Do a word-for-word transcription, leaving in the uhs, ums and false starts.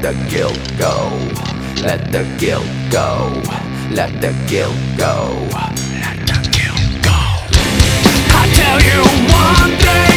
the guilt go. Let the guilt go. Let the guilt go. Let the guilt go. I tell you one thing.